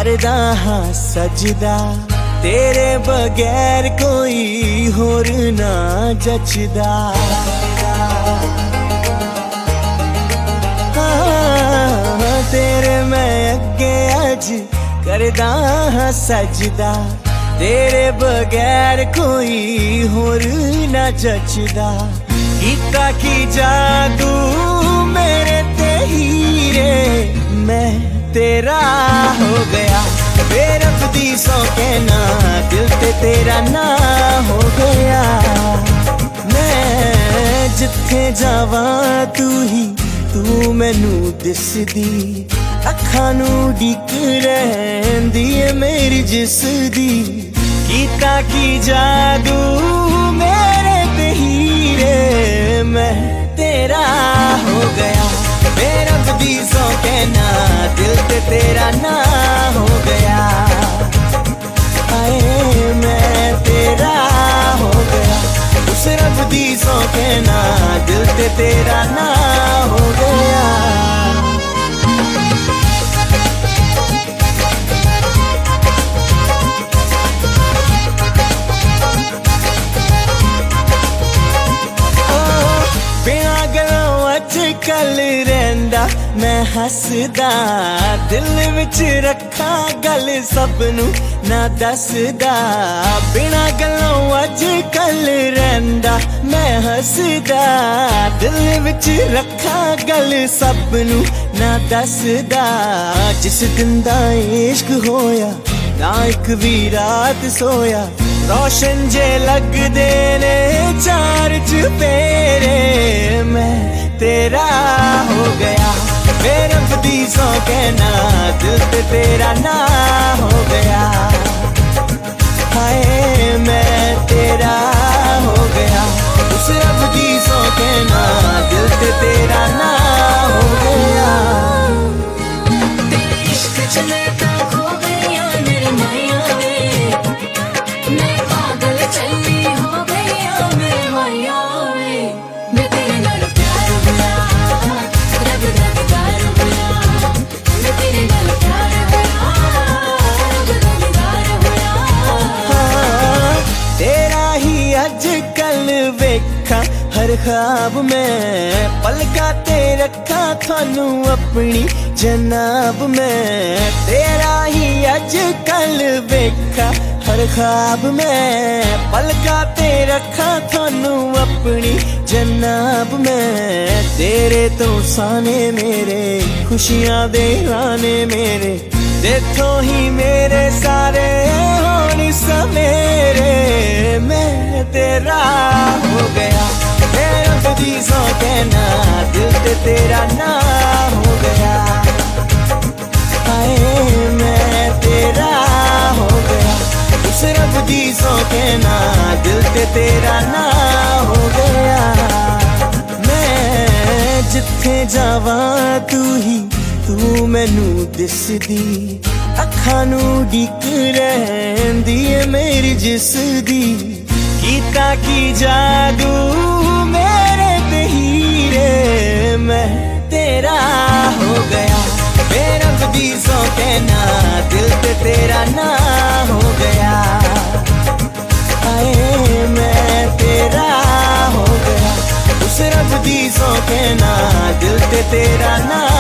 करदा हां सजदा तेरे बगैर कोई होर ना जचदा। हाँ, तेरे मैं अगे अज करदा हां सजदा तेरे बगैर कोई होर ना जचदा। कीता की जादू मेरे ते हीरे मैं तेरा हो गया। बेरब्दी सौ कहना दिल ते तेरा ना हो गया। मैं जिथे जावा तू मैनू दिसदी अखां नू डिक रहंदी है मेरी जिसदी। कीता की जादू मेरे ते हीरे मैं तेरा हो गया। बेरब्दी सौ कहना दिल ते तेरा ना हो गया। आए मैं तेरा हो गया। उस रब्दी सौ कहना दिल ते तेरा ना हो गया। कल रहंदा मैं हसदा दिल विच रखा गल सबनू ना दसदा। बिना गलों अज कल रहंदा मैं हसदा दिल विच रखा गल सबनू ना दसदा। जिस दिन दा इश्क होया ना एक भी रात सोया रोशन जे लगदे ने चार चुफेरे मैं तेरा हो गया। बेरब्दी सौ कहना दिल ते तेरा ना हो गया। हाय मैं तेरा हो गया। उस रब्दी सौ कहना दिल ते तेरा ना हो गया। इश्क चले खो गया मेरे माया वे मैं पागल चली हो गया मेरे माया वे। मैं तेरे नाल प्यार हुआ रब दा दीदार हुआ। मैं तेरे नाल प्यार हुआ रब दा दीदार हुआ। तेरा ही अज कल वेखा हर ख्वाब में पलका ते रखा थानू अपनी जनाब में। तेरा ही अज कल वेखा हर ख्वाब में पलका ते रखा थानू अपनी जनाब में। तेरे तो साने मेरे खुशियां दे गाने मेरे तेथों ही मेरे सारे होनी सवेरे मैं तेरा हो गया। बेरब्दी सौ कहना दिल ते तेरा ना हो गया। हाय मैं तेरा हो गया। उस रब्दी सौ कहना दिल ते तेरा ना हो गया। मैं जिथे जावा तू मैनू दिसदी अखां नू डिक रहंदी है मेरी जिसदी। कीता की जादू मेरे ते हीरे मैं तेरा हो गया। बेरब्दी सौ कहना दिल ते तेरा ना हो गया। आए मैं तेरा हो गया। उस रब्दी सौ कहना दिल ते तेरा ना